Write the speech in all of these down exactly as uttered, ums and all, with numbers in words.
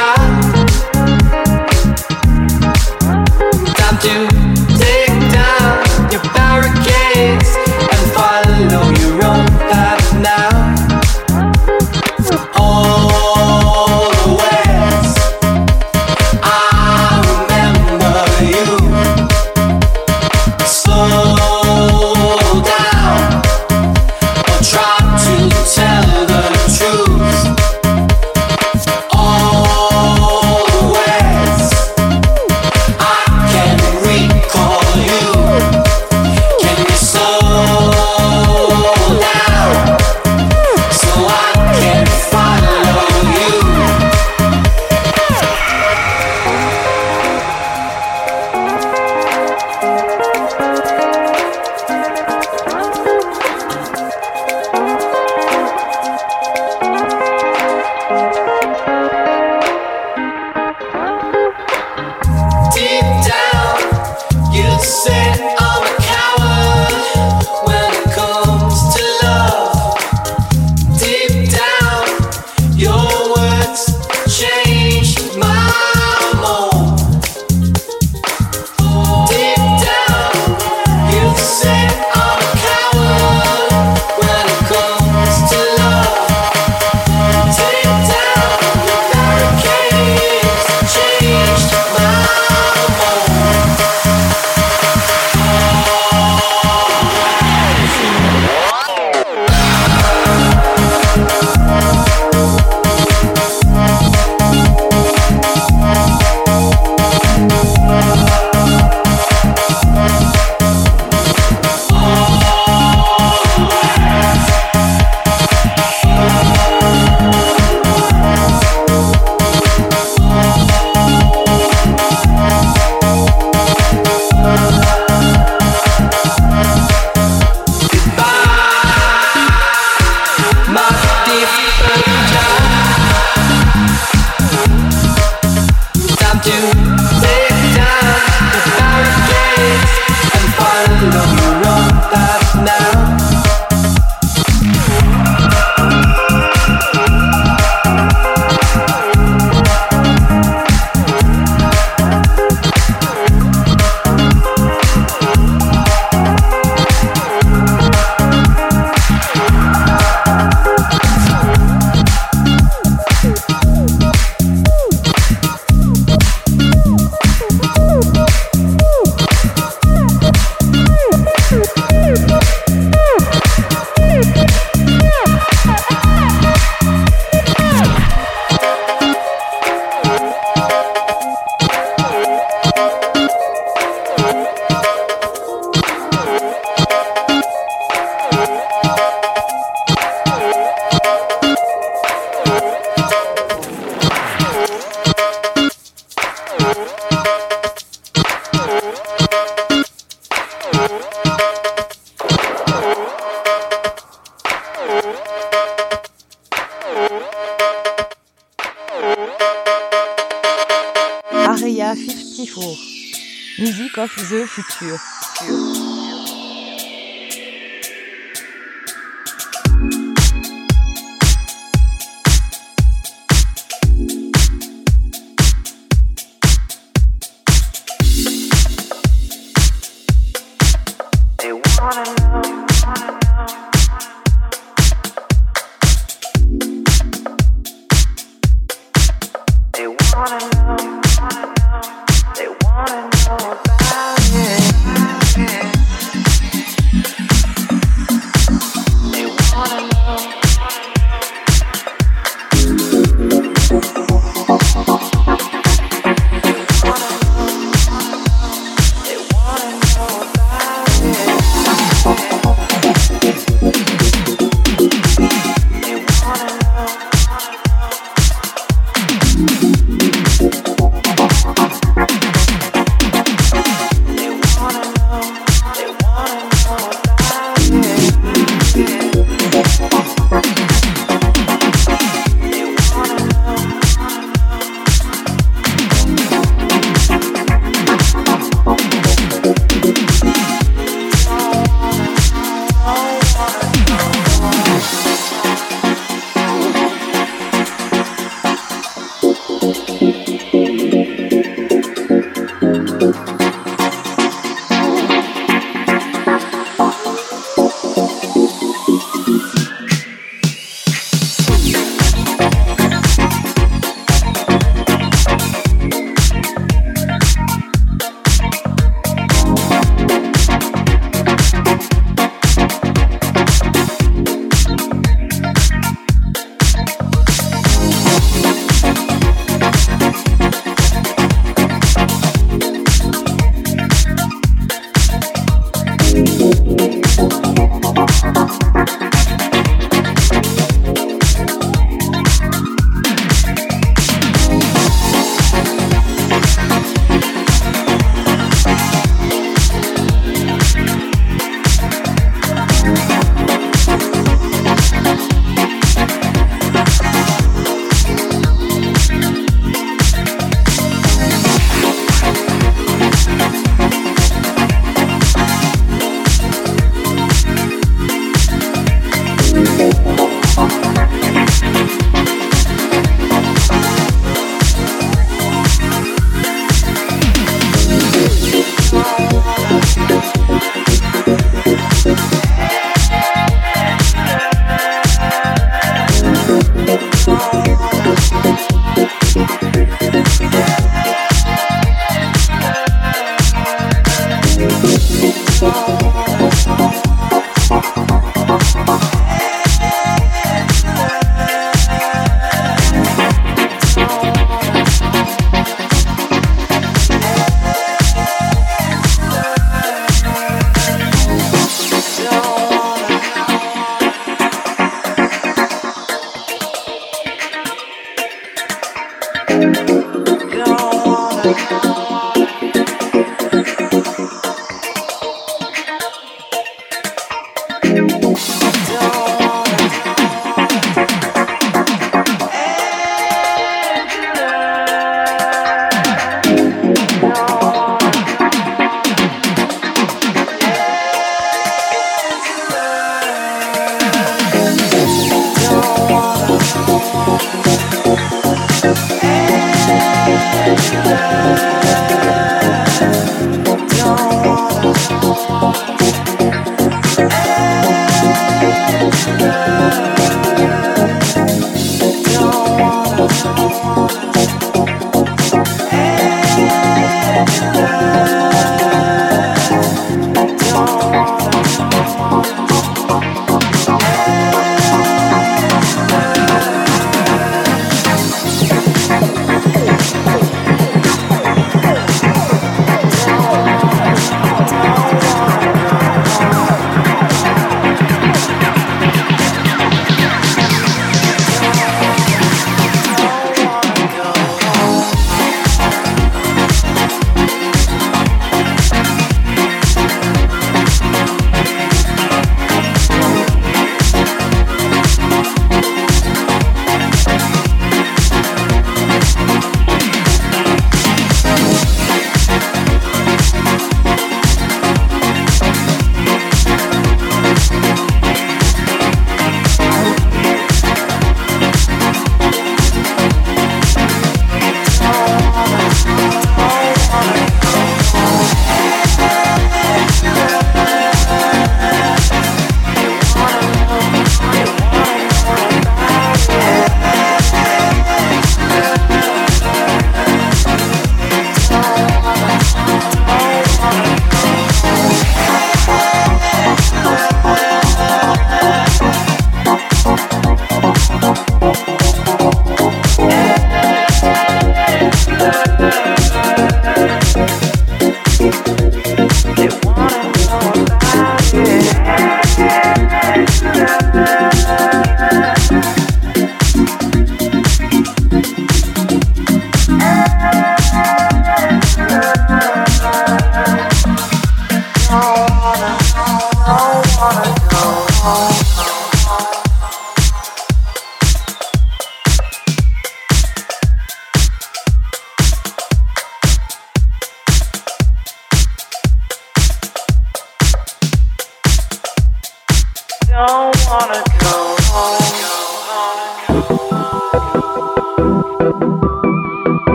Area cinquante-quatre. Music of the Future.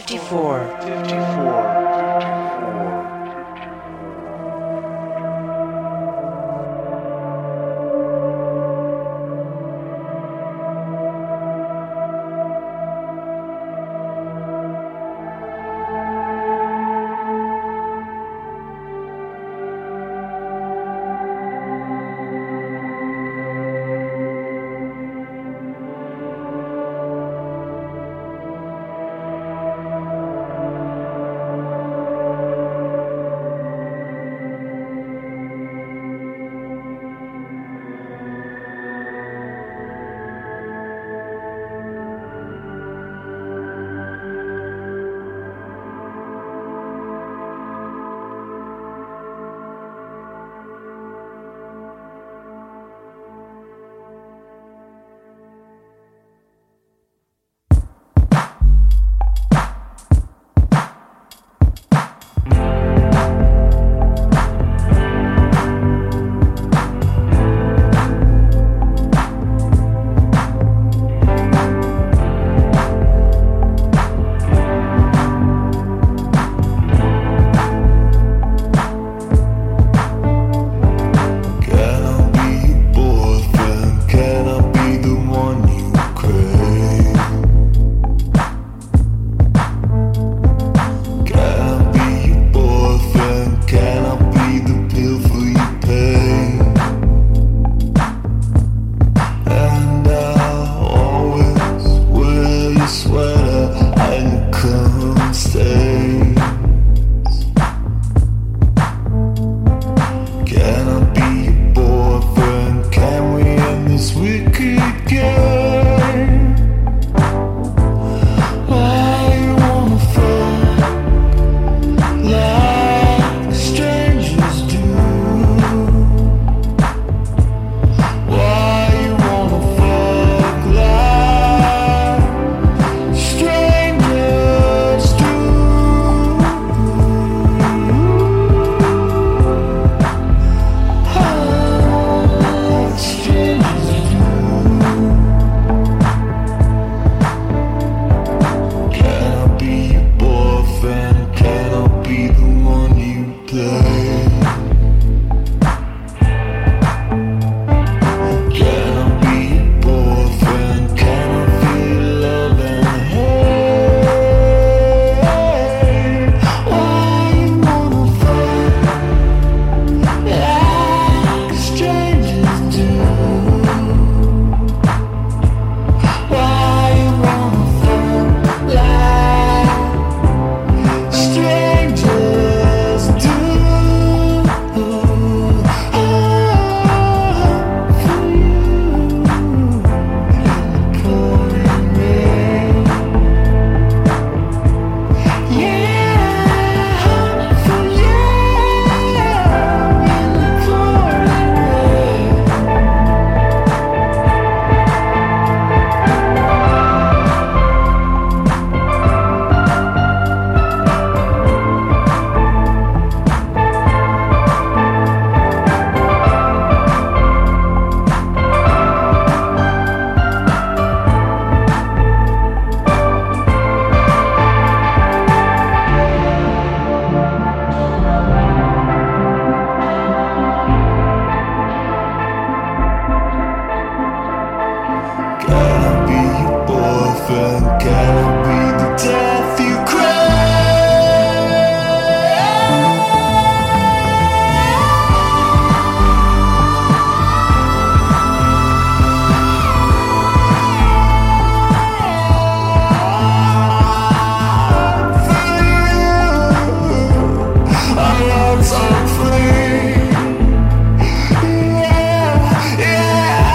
fifty-four. fifty-four.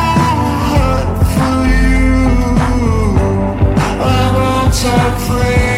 Talk free.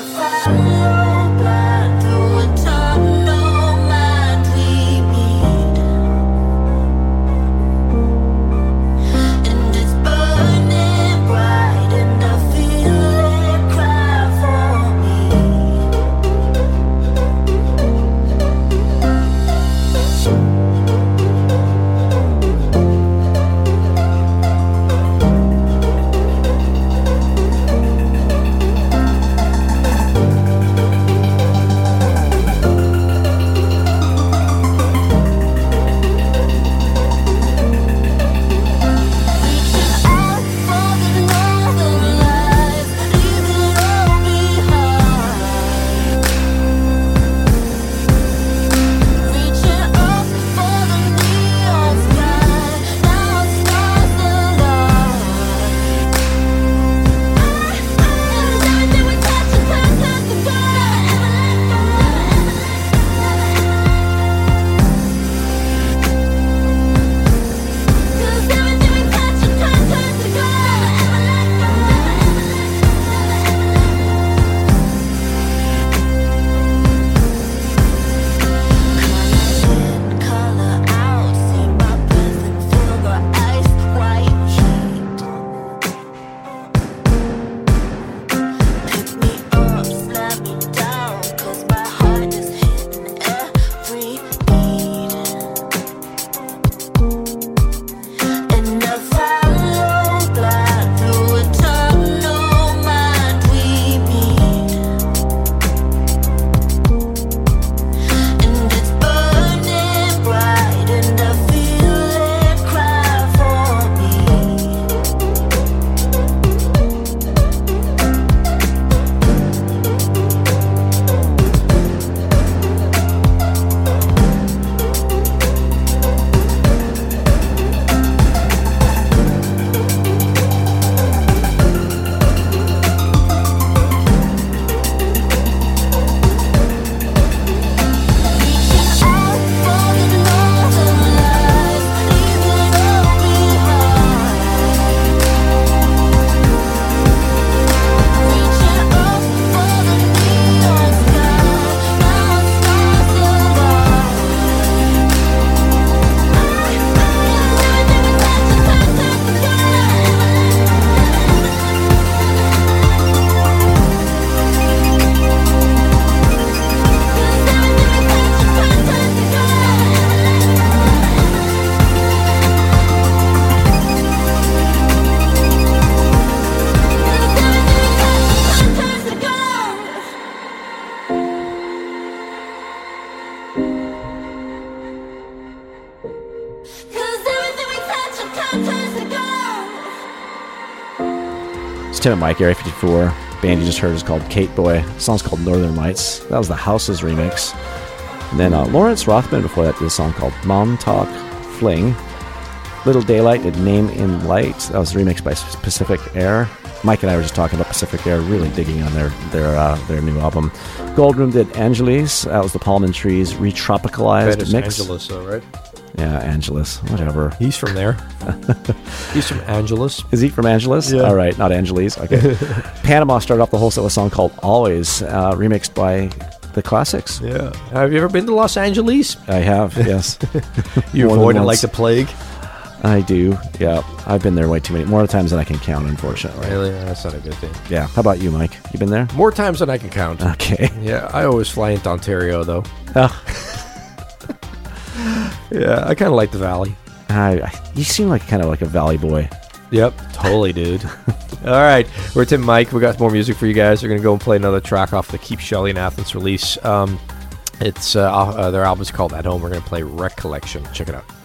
Tim and Mike, Area fifty-four. Band you just heard is called Kate Boy. The song's called Northern Lights. That was the Houses remix. And then uh, Lawrence Rothman before that did a song called Montauk Fling. Little Daylight did Name in Light. That was remixed by Pacific Air. Mike and I were just talking about Pacific Air, really digging on their their uh, their new album. Gold Room did Angeles. That was the Palm Trees retropicalized mix. Angeles, though, right? Yeah, Angeles, whatever. He's from there. He's from Angeles. Is he from Angeles? Yeah. All right, not Angeles. Okay. Panama started off the whole set with a song called Always, uh, remixed by The Classics. Yeah. Have you ever been to Los Angeles? I have, yes. You More avoid than it like once. the plague? I do, yeah. I've been there way too many, more times than I can count, unfortunately. Really? That's not a good thing. Yeah. How about you, Mike? You been there? More times than I can count. Okay. Yeah, I always fly into Ontario, though. Oh, Yeah, I kind of like the Valley. I, I, you seem like kind of like a Valley boy. Yep, totally, dude. All right, we're Tim and Mike. We got more music for you guys. We're going to go and play another track off the Keep Shelley and Athens release. Um, it's uh, uh, their album's called At Home. We're going to play Recollection. Check it out.